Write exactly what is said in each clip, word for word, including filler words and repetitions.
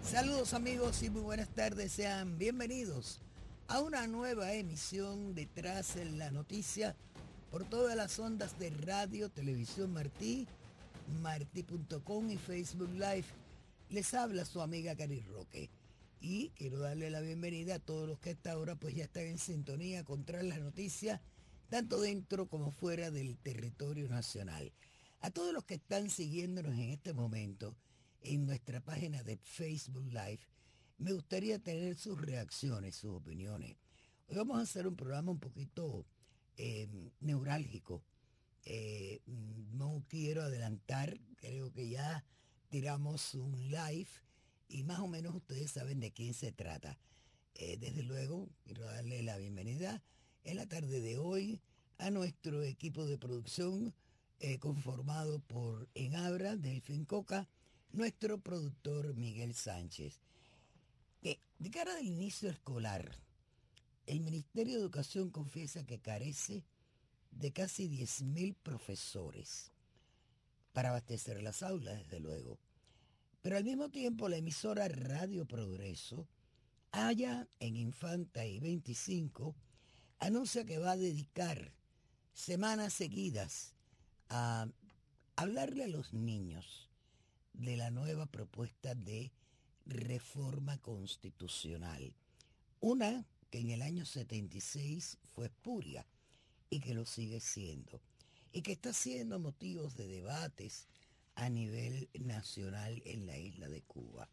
Saludos amigos y muy buenas tardes, sean bienvenidos a una nueva emisión de Tras en la Noticia por todas las ondas de radio, televisión Martí, martí punto com y Facebook Live. Les habla su amiga Cari Roque y quiero darle la bienvenida a todos los que a esta hora pues ya están en sintonía con Tras las Noticias, tanto dentro como fuera del territorio nacional. A todos los que están siguiéndonos en este momento en nuestra página de Facebook Live, me gustaría tener sus reacciones, sus opiniones. Hoy vamos a hacer un programa un poquito eh, neurálgico. Eh, no quiero adelantar, creo que ya tiramos un live y más o menos ustedes saben de quién se trata. Eh, desde luego, quiero darle la bienvenida en la tarde de hoy a nuestro equipo de producción eh, conformado por Enabra, Delfín Coca, nuestro productor Miguel Sánchez. Que de cara al inicio escolar, el Ministerio de Educación confiesa que carece de casi diez mil profesores para abastecer las aulas, desde luego. Pero al mismo tiempo la emisora Radio Progreso, allá en Infanta y veinticinco, anuncia que va a dedicar semanas seguidas a hablarle a los niños de la nueva propuesta de reforma constitucional. Una que en el año setenta y seis fue espuria y que lo sigue siendo, y que está siendo motivos de debates a nivel nacional en la isla de Cuba.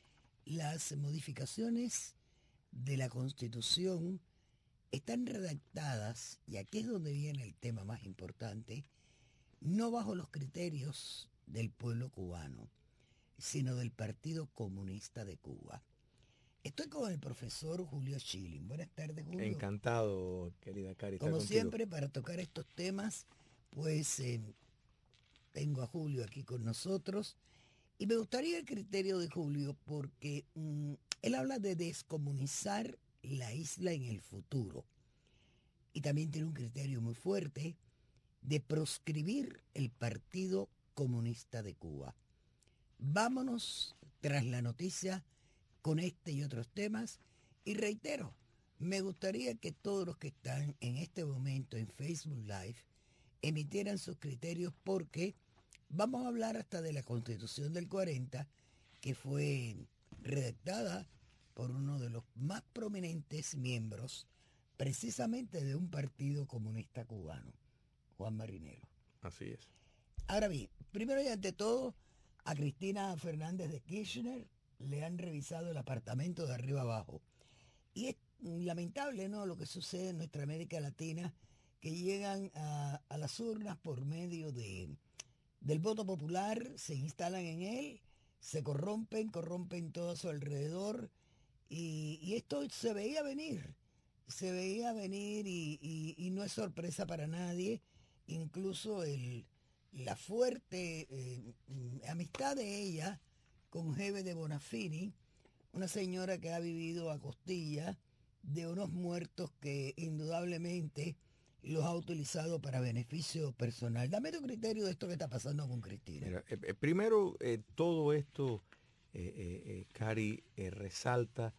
Las modificaciones de la Constitución están redactadas, y aquí es donde viene el tema más importante, no bajo los criterios del pueblo cubano, sino del Partido Comunista de Cuba. Estoy con el profesor Julio Schilling. Buenas tardes, Julio. Encantado, querida Cari, estar Como contigo. siempre, para tocar estos temas, pues eh, tengo a Julio aquí con nosotros. Y me gustaría el criterio de Julio porque mmm, él habla de descomunizar la isla en el futuro. Y también tiene un criterio muy fuerte de proscribir el Partido Comunista de Cuba. Vámonos tras la noticia con este y otros temas. Y reitero, me gustaría que todos los que están en este momento en Facebook Live emitieran sus criterios porque vamos a hablar hasta de la Constitución del cuarenta, que fue redactada por uno de los más prominentes miembros precisamente de un partido comunista cubano, Juan Marinero. Así es. Ahora bien, primero y ante todo, a Cristina Fernández de Kirchner le han revisado el apartamento de arriba abajo. Y es lamentable, ¿no?, lo que sucede en nuestra América Latina, que llegan a, a las urnas por medio de, del voto popular, se instalan en él, se corrompen, corrompen todo a su alrededor, y, y esto se veía venir, se veía venir y, y, y no es sorpresa para nadie, incluso el, la fuerte eh, amistad de ella con Hebe de Bonafini, una señora que ha vivido a costilla de unos muertos que indudablemente los ha utilizado para beneficio personal. Dame tu criterio de esto que está pasando con Cristina. Mira, eh, eh, primero, eh, todo esto, eh, eh, eh, Cari, eh, resalta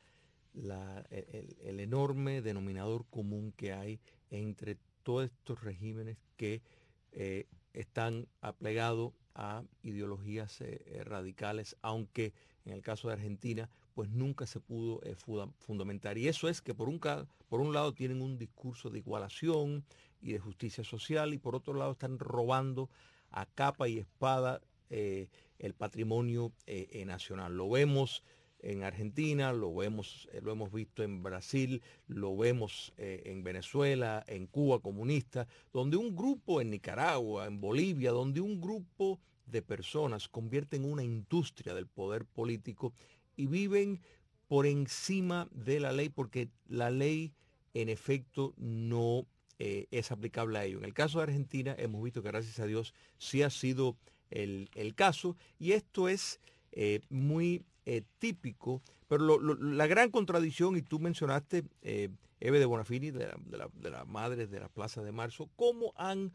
la, el, el enorme denominador común que hay entre todos estos regímenes que eh, están aplegados a ideologías eh, radicales, aunque en el caso de Argentina, pues nunca se pudo eh, fundamentar. Y eso es que por un, por un lado tienen un discurso de igualación y de justicia social, y por otro lado están robando a capa y espada eh, el patrimonio eh, eh, nacional. Lo vemos en Argentina, lo vemos, eh, lo hemos visto en Brasil, lo vemos eh, en Venezuela, en Cuba comunista, donde un grupo, en Nicaragua, en Bolivia, donde un grupo de personas convierten una industria del poder político y viven por encima de la ley, porque la ley en efecto no eh, es aplicable a ello. En el caso de Argentina hemos visto que gracias a Dios sí ha sido el, el caso, y esto es eh, muy eh, típico, pero lo, lo, la gran contradicción, y tú mencionaste eh, Hebe de Bonafini, de la, de, la, de las madres de la Plaza de Marzo, cómo han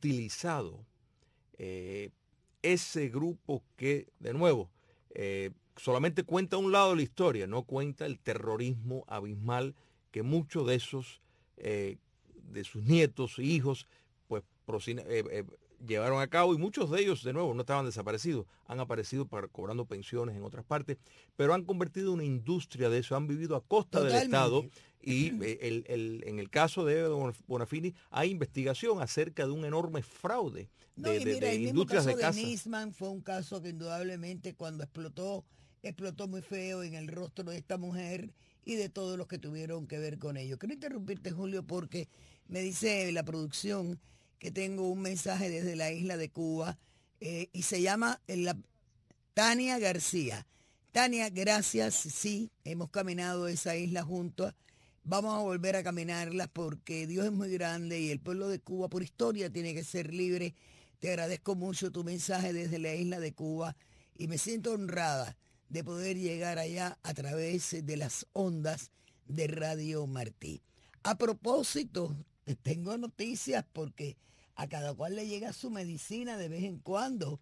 utilizado eh, ese grupo que, de nuevo, eh, solamente cuenta un lado de la historia, no cuenta el terrorismo abismal que muchos de esos, eh, de sus nietos e hijos, pues procina, eh, eh, llevaron a cabo, y muchos de ellos, de nuevo, no estaban desaparecidos, han aparecido para, cobrando pensiones en otras partes, pero han convertido una industria de eso, han vivido a costa Totalmente. del Estado, y eh, el, el, en el caso de Bonafini hay investigación acerca de un enorme fraude No, de, y de, mira, de el mismo industrias caso de de casa. Nisman fue un caso que indudablemente cuando explotó, explotó muy feo en el rostro de esta mujer y de todos los que tuvieron que ver con ello. Quiero interrumpirte, Julio, porque me dice la producción que tengo un mensaje desde la isla de Cuba eh, y se llama la, Tania García. Tania, gracias, sí, hemos caminado esa isla juntos. Vamos a volver a caminarla porque Dios es muy grande y el pueblo de Cuba por historia tiene que ser libre. Te agradezco mucho tu mensaje desde la isla de Cuba y me siento honrada de poder llegar allá a través de las ondas de Radio Martí. A propósito, tengo noticias porque a cada cual le llega su medicina de vez en cuando.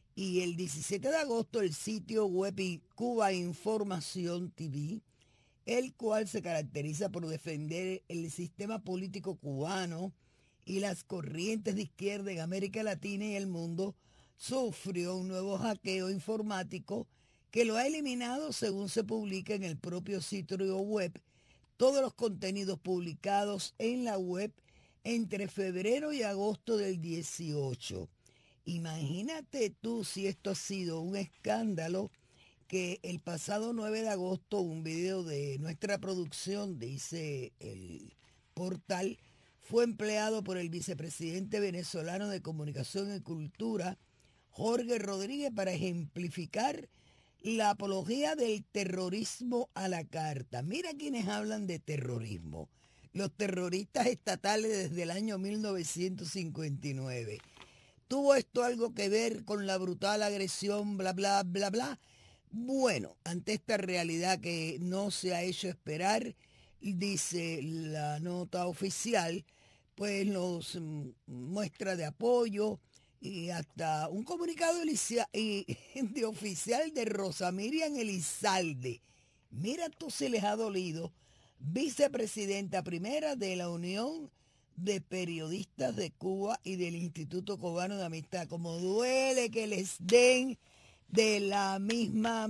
Y el diecisiete de agosto el sitio web Cuba Información T V, el cual se caracteriza por defender el sistema político cubano y las corrientes de izquierda en América Latina y el mundo, sufrió un nuevo hackeo informático que lo ha eliminado, según se publica en el propio sitio web, todos los contenidos publicados en la web entre febrero y agosto del dieciocho. Imagínate tú si esto ha sido un escándalo, que el pasado nueve de agosto un video de nuestra producción, dice el portal, fue empleado por el vicepresidente venezolano de Comunicación y Cultura, Jorge Rodríguez, para ejemplificar la apología del terrorismo a la carta. Mira quienes hablan de terrorismo. Los terroristas estatales desde el año mil novecientos cincuenta y nueve. ¿Tuvo esto algo que ver con la brutal agresión, bla, bla, bla, bla? Bueno, ante esta realidad que no se ha hecho esperar, dice la nota oficial, pues nos muestra de apoyo y hasta un comunicado de oficial de Rosa Miriam Elizalde. Mira tú si les ha dolido, vicepresidenta primera de la Unión de Periodistas de Cuba y del Instituto Cubano de Amistad. Como duele que les den de la misma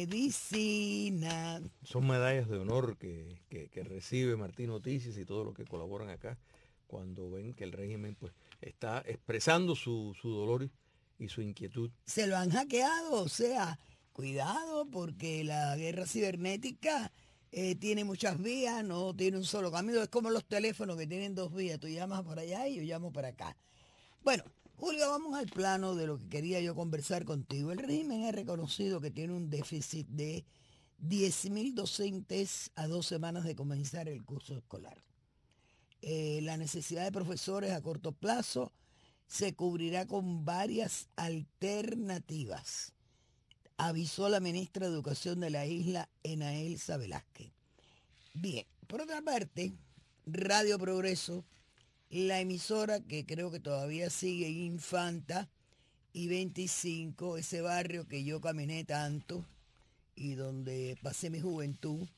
medicina. Son medallas de honor que, que, que recibe Martín Noticias y todos los que colaboran acá cuando ven que el régimen pues está expresando su, su dolor y su inquietud. Se lo han hackeado, o sea, cuidado porque la guerra cibernética eh, tiene muchas vías, no tiene un solo camino. Es como los teléfonos que tienen dos vías. Tú llamas por allá y yo llamo para acá. Bueno, Julio, vamos al plano de lo que quería yo conversar contigo. El régimen ha reconocido que tiene un déficit de diez mil docentes a dos semanas de comenzar el curso escolar. Eh, la necesidad de profesores a corto plazo se cubrirá con varias alternativas, avisó la ministra de Educación de la isla, Enaelsa Velázquez. Bien, por otra parte, Radio Progreso, la emisora que creo que todavía sigue en Infanta y veinticinco, ese barrio que yo caminé tanto y donde pasé mi juventud,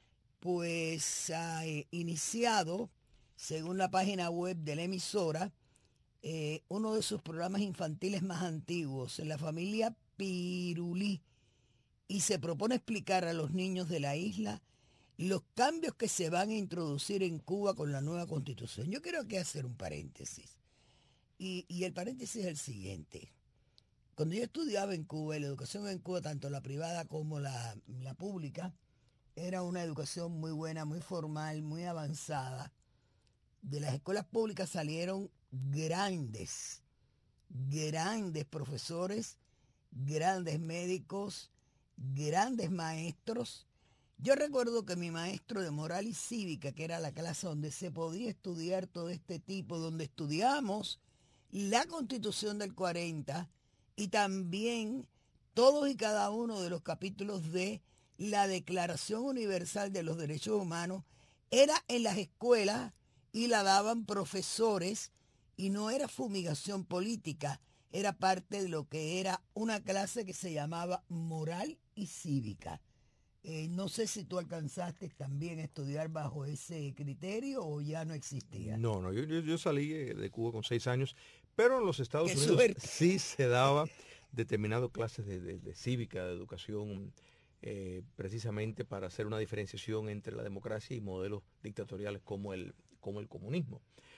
pues ha eh, iniciado, según la página web de la emisora, eh, uno de sus programas infantiles más antiguos, en la familia Pirulí, y se propone explicar a los niños de la isla los cambios que se van a introducir en Cuba con la nueva constitución. Yo quiero aquí hacer un paréntesis. Y, y el paréntesis es el siguiente. Cuando yo estudiaba en Cuba, y la educación en Cuba, tanto la privada como la, la pública, era una educación muy buena, muy formal, muy avanzada. De las escuelas públicas salieron grandes, grandes profesores, grandes médicos, grandes maestros. Yo recuerdo que mi maestro de moral y cívica, que era la clase donde se podía estudiar todo este tipo, donde estudiamos la Constitución del cuarenta y también todos y cada uno de los capítulos de la Declaración Universal de los Derechos Humanos, era en las escuelas y la daban profesores y no era fumigación política, era parte de lo que era una clase que se llamaba moral y cívica. Eh, no sé si tú alcanzaste también a estudiar bajo ese criterio o ya no existía. No, no, yo, yo, yo salí de Cuba con seis años, pero en los Estados ¡Qué Unidos suerte! sí se daba determinadas clases de, de, de cívica, de educación, eh, precisamente para hacer una diferenciación entre la democracia y modelos dictatoriales como el, como el comunismo.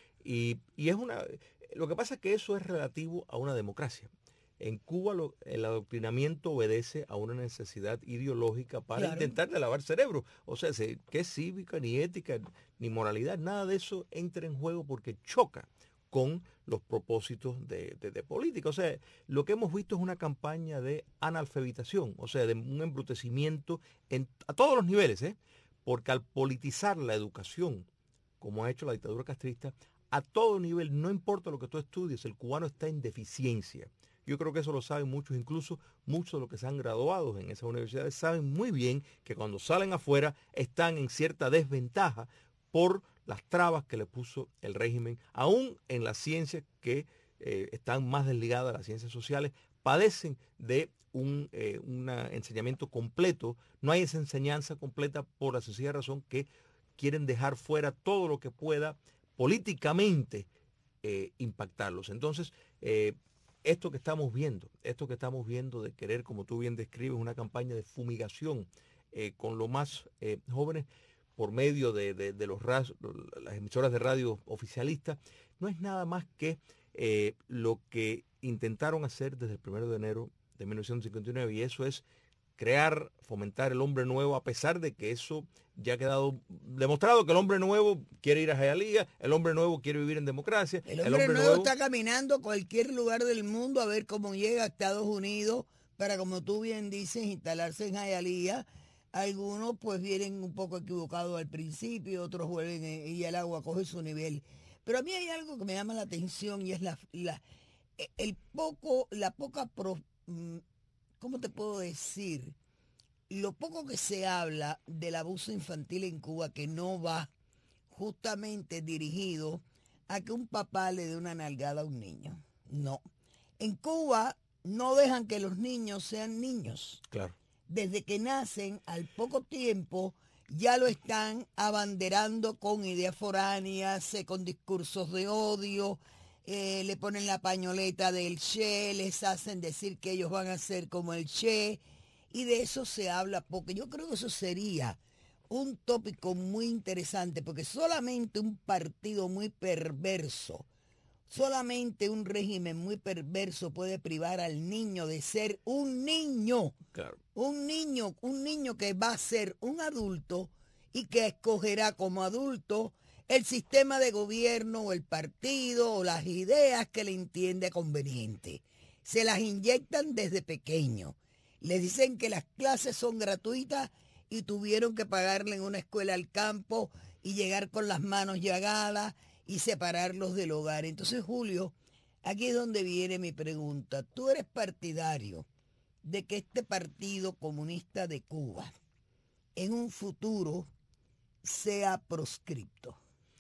Y, y es una, lo que pasa es que eso es relativo a una democracia. En Cuba lo, el adoctrinamiento obedece a una necesidad ideológica para Claro. intentar de lavar cerebro. O sea, se, que es cívica, ni ética, ni moralidad, nada de eso entra en juego porque choca con los propósitos de, de, de política. O sea, lo que hemos visto es una campaña de analfabetización, o sea, de un embrutecimiento en, a todos los niveles, ¿eh? Porque al politizar la educación, como ha hecho la dictadura castrista, a todo nivel, no importa lo que tú estudies, el cubano está en deficiencia. Yo creo que eso lo saben muchos, incluso muchos de los que se han graduado en esas universidades saben muy bien que cuando salen afuera están en cierta desventaja por las trabas que le puso el régimen, aún en las ciencias que eh, están más desligadas a las ciencias sociales, padecen de un eh, una enseñamiento completo. No hay esa enseñanza completa por la sencilla razón que quieren dejar fuera todo lo que pueda políticamente eh, impactarlos. Entonces, eh, esto que estamos viendo, esto que estamos viendo de querer, como tú bien describes, una campaña de fumigación eh, con los más eh, jóvenes por medio de, de, de los ras, las emisoras de radio oficialistas, no es nada más que eh, lo que intentaron hacer desde el primero de enero de mil novecientos cincuenta y nueve, y eso es crear, fomentar el hombre nuevo, a pesar de que eso ya ha quedado demostrado que el hombre nuevo quiere ir a Hialeah, el hombre nuevo quiere vivir en democracia. El hombre, el hombre nuevo, nuevo está caminando a cualquier lugar del mundo a ver cómo llega a Estados Unidos para, como tú bien dices, instalarse en Hialeah. Algunos pues vienen un poco equivocados al principio, otros vuelven y el agua coge su nivel. Pero a mí hay algo que me llama la atención y es la, la el poco, la poca, pro, ¿cómo te puedo decir? Lo poco que se habla del abuso infantil en Cuba, que no va justamente dirigido a que un papá le dé una nalgada a un niño. No. En Cuba no dejan que los niños sean niños. Claro. Desde que nacen, al poco tiempo, ya lo están abanderando con ideas foráneas, eh, con discursos de odio, eh, le ponen la pañoleta del Che, les hacen decir que ellos van a ser como el Che, y de eso se habla poco. Yo creo que eso sería un tópico muy interesante, porque solamente un partido muy perverso, solamente un régimen muy perverso puede privar al niño de ser un niño. Claro. Un niño, un niño que va a ser un adulto y que escogerá como adulto el sistema de gobierno o el partido o las ideas que le entiende conveniente. Se las inyectan desde pequeño. Les dicen que las clases son gratuitas y tuvieron que pagarle en una escuela al campo y llegar con las manos llagadas y separarlos del hogar. Entonces, Julio, aquí es donde viene mi pregunta. ¿Tú eres partidario de que este Partido Comunista de Cuba en un futuro sea proscripto?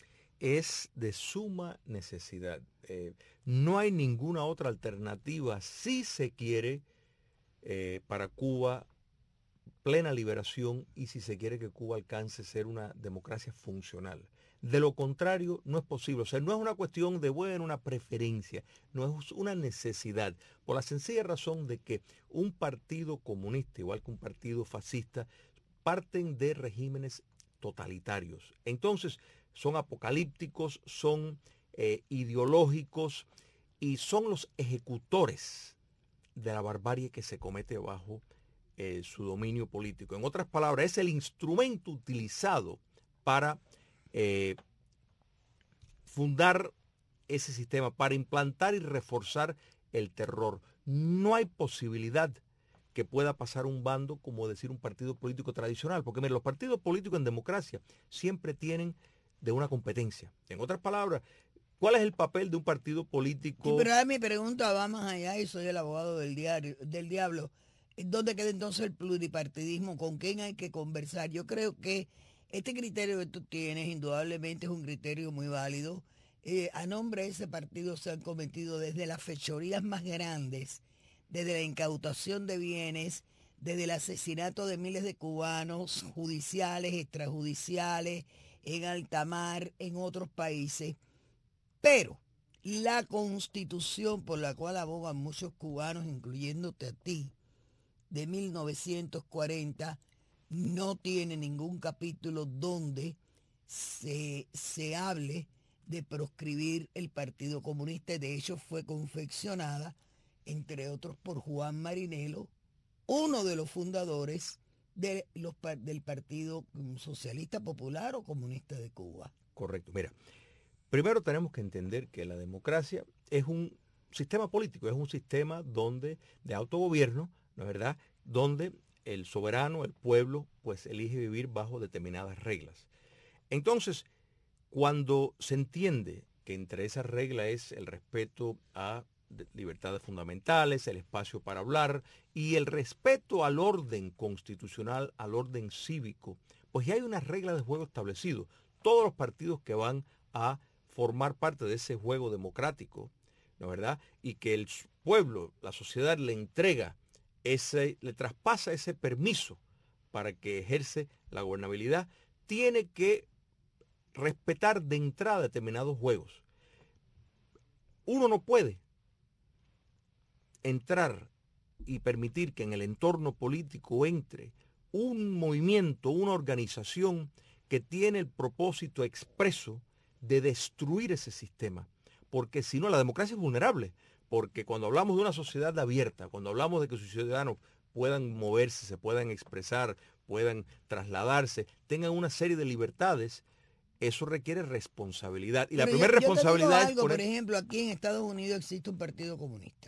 Es de suma necesidad. Eh, no hay ninguna otra alternativa si se quiere eh, para Cuba plena liberación y si se quiere que Cuba alcance ser una democracia funcional. De lo contrario, no es posible. O sea, no es una cuestión de, bueno, una preferencia, no es una necesidad. Por la sencilla razón de que un partido comunista, igual que un partido fascista, parten de regímenes totalitarios. Entonces, son apocalípticos, son eh, ideológicos y son los ejecutores de la barbarie que se comete bajo eh, su dominio político. En otras palabras, es el instrumento utilizado para eh, fundar ese sistema, para implantar y reforzar el terror. No hay posibilidad que pueda pasar un bando como decir un partido político tradicional, porque mira, los partidos políticos en democracia siempre tienen de una competencia. En otras palabras, ¿cuál es el papel de un partido político? Sí, pero ahora mi pregunta va más allá y soy el abogado del, diario, del diablo. ¿Dónde queda entonces el pluripartidismo? ¿Con quién hay que conversar? Yo creo que este criterio que tú tienes indudablemente es un criterio muy válido. eh, a nombre de ese partido se han cometido desde las fechorías más grandes, desde la incautación de bienes, desde el asesinato de miles de cubanos, judiciales, extrajudiciales, en alta mar, en otros países. Pero la Constitución por la cual abogan muchos cubanos, incluyéndote a ti, de mil novecientos cuarenta, no tiene ningún capítulo donde se, se hable de proscribir el Partido Comunista. De hecho, fue confeccionada, entre otros, por Juan Marinelo, uno de los fundadores de los, del Partido Socialista Popular o Comunista de Cuba. Correcto. Mira, primero tenemos que entender que la democracia es un sistema político, es un sistema donde de autogobierno, ¿no es verdad?, donde el soberano, el pueblo, pues elige vivir bajo determinadas reglas. Entonces, cuando se entiende que entre esas reglas es el respeto a libertades fundamentales, el espacio para hablar y el respeto al orden constitucional, al orden cívico, pues ya hay unas reglas de juego establecidas. Todos los partidos que van a formar parte de ese juego democrático, ¿no es verdad?, y que el pueblo, la sociedad le entrega ese, le traspasa ese permiso para que ejerce la gobernabilidad, tiene que respetar de entrada determinados juegos. Uno no puede entrar y permitir que en el entorno político entre un movimiento, una organización que tiene el propósito expreso de destruir ese sistema, porque si no, la democracia es vulnerable, porque cuando hablamos de una sociedad abierta, cuando hablamos de que sus ciudadanos puedan moverse, se puedan expresar, puedan trasladarse, tengan una serie de libertades, eso requiere responsabilidad. Y Pero la primera yo, responsabilidad yo te digo algo, es poner... por ejemplo, aquí en Estados Unidos existe un partido comunista.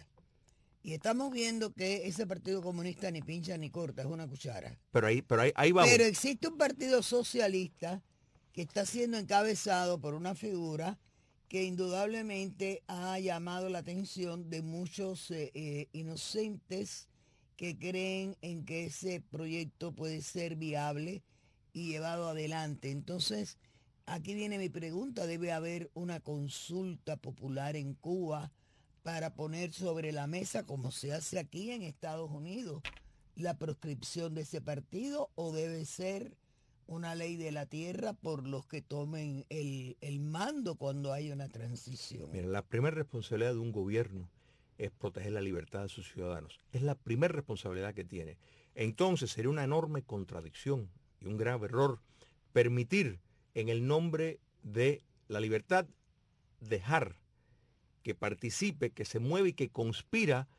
Y estamos viendo que ese partido comunista ni pincha ni corta, es una cuchara. Pero ahí, pero ahí, ahí vamos. Pero existe un partido socialista que está siendo encabezado por una figura que indudablemente ha llamado la atención de muchos eh, eh, inocentes que creen en que ese proyecto puede ser viable y llevado adelante. Entonces, aquí viene mi pregunta, ¿debe haber una consulta popular en Cuba para poner sobre la mesa, como se hace aquí en Estados Unidos, la proscripción de ese partido, o debe ser una ley de la tierra por los que tomen el, el mando cuando hay una transición? Mira, la primera responsabilidad de un gobierno es proteger la libertad de sus ciudadanos. Es la primera responsabilidad que tiene. Entonces sería una enorme contradicción y un grave error permitir en el nombre de la libertad dejar que participe, que se mueve y que conspira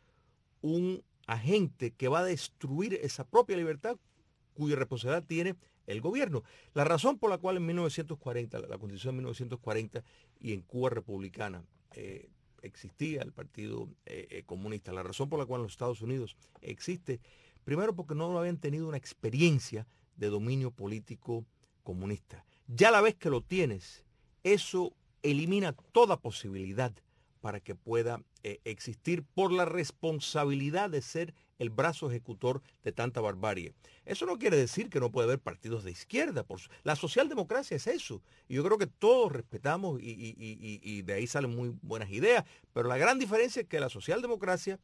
un agente que va a destruir esa propia libertad cuya responsabilidad tiene el gobierno. La razón por la cual en mil novecientos cuarenta, la Constitución de mil novecientos cuarenta y en Cuba republicana eh, existía el Partido eh, eh, Comunista, la razón por la cual en los Estados Unidos existe, primero porque no habían tenido una experiencia de dominio político comunista. Ya la vez que lo tienes, eso elimina toda posibilidad para que pueda eh, existir por la responsabilidad de ser el brazo ejecutor de tanta barbarie. Eso no quiere decir que no puede haber partidos de izquierda. Por su... La socialdemocracia es eso. Y yo creo que todos respetamos y, y, y, y de ahí salen muy buenas ideas. Pero la gran diferencia es que la socialdemocracia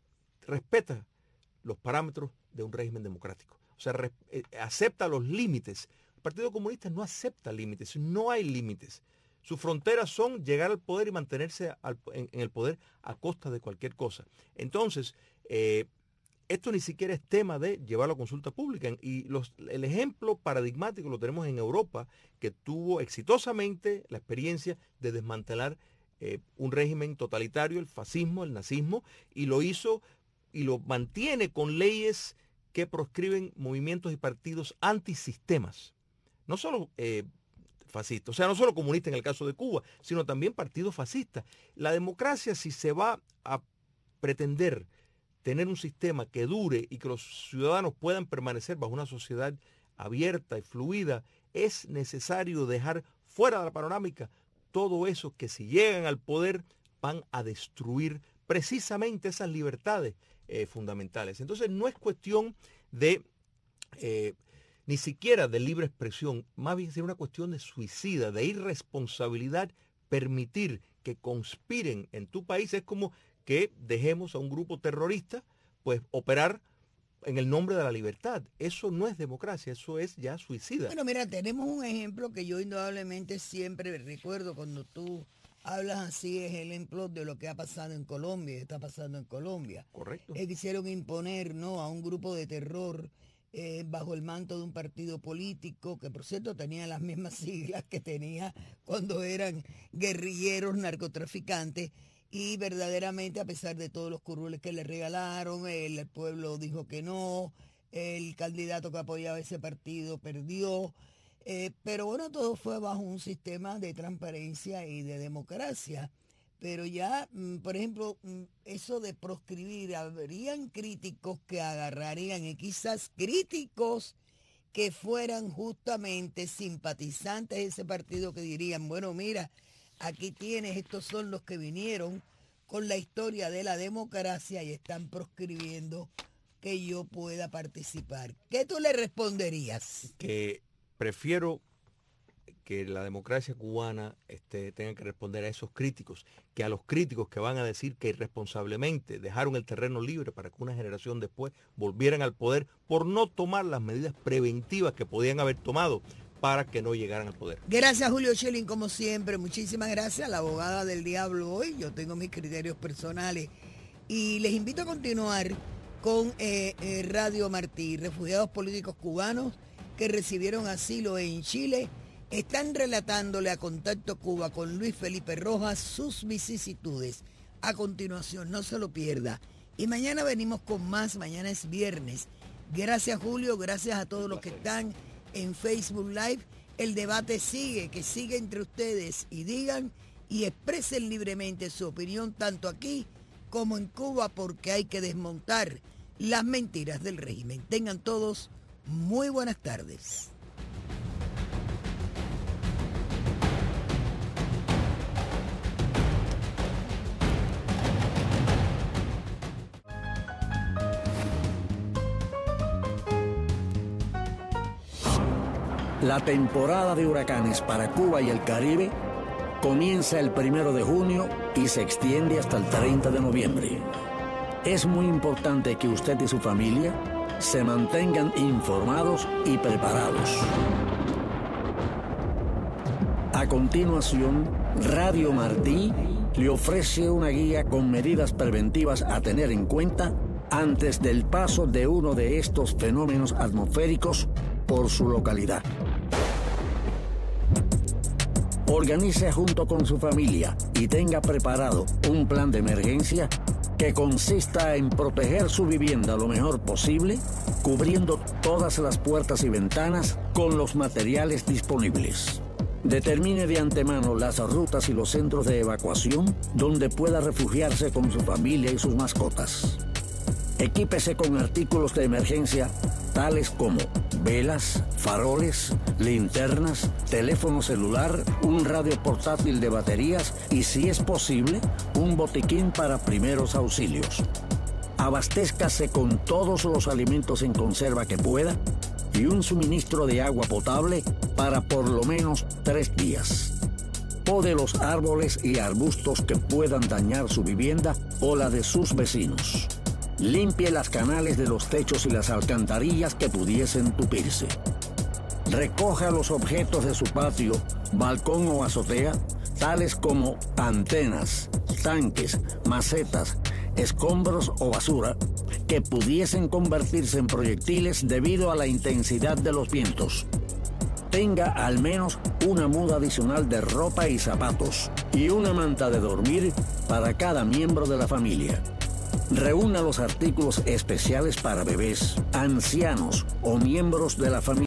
respeta los parámetros de un régimen democrático. O sea, re, eh, acepta los límites. El Partido Comunista no acepta límites, no hay límites. Sus fronteras son llegar al poder y mantenerse al, en, en el poder a costa de cualquier cosa. Entonces, eh, esto ni siquiera es tema de llevarlo a consulta pública. Y los, el ejemplo paradigmático lo tenemos en Europa, que tuvo exitosamente la experiencia de desmantelar eh, un régimen totalitario, el fascismo, el nazismo, y lo hizo y lo mantiene con leyes que proscriben movimientos y partidos antisistemas. No solo... Eh, fascista, o sea, no solo comunista en el caso de Cuba, sino también partidos fascistas. La democracia, si se va a pretender tener un sistema que dure y que los ciudadanos puedan permanecer bajo una sociedad abierta y fluida, es necesario dejar fuera de la panorámica todo eso que si llegan al poder van a destruir precisamente esas libertades eh, fundamentales. Entonces no es cuestión de... Eh, ni siquiera de libre expresión, más bien sería una cuestión de suicida, de irresponsabilidad permitir que conspiren en tu país es como que dejemos a un grupo terrorista pues operar en el nombre de la libertad. Eso no es democracia, eso es ya suicida. Bueno, mira, tenemos un ejemplo que yo indudablemente siempre recuerdo cuando tú hablas así, es el ejemplo de lo que ha pasado en Colombia, está pasando en Colombia. Correcto. Eh, quisieron imponer, ¿no?, a un grupo de terror eh, bajo el manto de un partido político que, por cierto, tenía las mismas siglas que tenía cuando eran guerrilleros, narcotraficantes, y verdaderamente, a pesar de todos los curules que le regalaron, el, el pueblo dijo que no, el candidato que apoyaba ese partido perdió. Eh, pero bueno, todo fue bajo un sistema de transparencia y de democracia. Pero ya, mm, por ejemplo, mm, eso de proscribir, habrían críticos que agarrarían, y quizás críticos que fueran justamente simpatizantes de ese partido, que dirían, bueno, mira, aquí tienes, estos son los que vinieron con la historia de la democracia y están proscribiendo que yo pueda participar. ¿Qué tú le responderías? Que prefiero que la democracia cubana este, tenga que responder a esos críticos, que a los críticos que van a decir que irresponsablemente dejaron el terreno libre para que una generación después volvieran al poder por no tomar las medidas preventivas que podían haber tomado para que no llegaran al poder. Gracias, Julio Schelling, como siempre. Muchísimas gracias. La abogada del diablo hoy. Yo tengo mis criterios personales. Y les invito a continuar con eh, eh, Radio Martí. Refugiados políticos cubanos que recibieron asilo en Chile están relatándole a Contacto Cuba con Luis Felipe Rojas sus vicisitudes. A continuación, no se lo pierda. Y mañana venimos con más. Mañana es viernes. Gracias, Julio. Gracias a todos los que están en Facebook Live. El debate sigue, que sigue entre ustedes, y digan y expresen libremente su opinión tanto aquí como en Cuba, porque hay que desmontar las mentiras del régimen. Tengan todos muy buenas tardes. La temporada de huracanes para Cuba y el Caribe comienza el primero de junio y se extiende hasta el treinta de noviembre. Es muy importante que usted y su familia se mantengan informados y preparados. A continuación, Radio Martí le ofrece una guía con medidas preventivas a tener en cuenta antes del paso de uno de estos fenómenos atmosféricos por su localidad. Organice junto con su familia y tenga preparado un plan de emergencia que consista en proteger su vivienda lo mejor posible, cubriendo todas las puertas y ventanas con los materiales disponibles. Determine de antemano las rutas y los centros de evacuación donde pueda refugiarse con su familia y sus mascotas. Equípese con artículos de emergencia tales como velas, faroles, linternas, teléfono celular, un radio portátil de baterías y, si es posible, un botiquín para primeros auxilios. Abastézcase con todos los alimentos en conserva que pueda y un suministro de agua potable para por lo menos tres días. Pode los árboles y arbustos que puedan dañar su vivienda o la de sus vecinos. Limpie las canales de los techos y las alcantarillas que pudiesen tupirse. Recoja los objetos de su patio, balcón o azotea, tales como antenas, tanques, macetas, escombros o basura, que pudiesen convertirse en proyectiles debido a la intensidad de los vientos. Tenga al menos una muda adicional de ropa y zapatos y una manta de dormir para cada miembro de la familia. Reúna los artículos especiales para bebés, ancianos o miembros de la familia